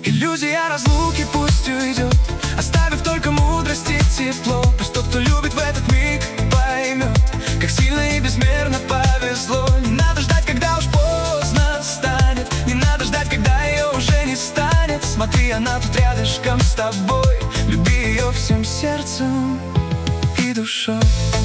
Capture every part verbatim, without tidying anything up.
Иллюзия разлуки пусть уйдет, оставив только мудрость и тепло. Пусть тот, кто любит в этот миг, поймет, как сильно и безмерно повезло. Не надо ждать, когда уж поздно станет, не надо ждать, когда ее уже не станет. Смотри, она тут рядышком с тобой, люби ее всем сердцем и душой.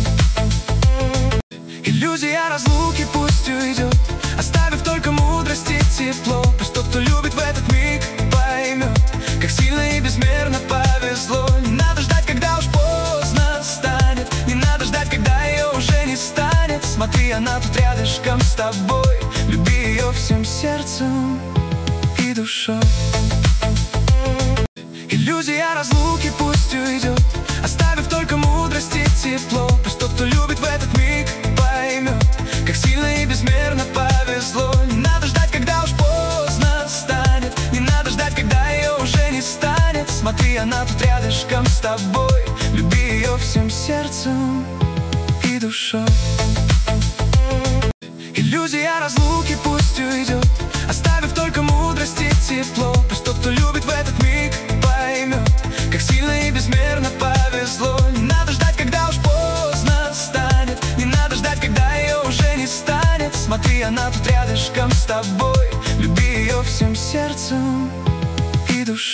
Иллюзия разлуки пусть уйдет, оставив только мудрость и тепло. Пусть тот, кто любит в этот миг, поймет, как сильно и безмерно повезло. Не надо ждать, когда уж поздно станет, не надо ждать, когда ее уже не станет. Смотри, она тут рядышком с тобой, люби ее всем сердцем и душой. Иллюзия разлуки пусть уйдет, оставив только мудрость и тепло. Пусть тот, кто любит в этот миг, поймет, как сильно и безмерно повезло. Не надо ждать, когда уж поздно станет, не надо ждать, когда ее уже не станет. Смотри, она тут рядышком с тобой, люби ее всем сердцем и душой. Иллюзия разлуки пусть уйдет, оставив только мудрость и тепло. Пусть тот, кто любит в этот миг, поймет, как сильно и безмерно повезло. Не надо ждать, когда уж поздно станет, не надо ждать, когда ее уже не станет. Смотри, она тут рядышком с тобой, люби ее всем сердцем и душой.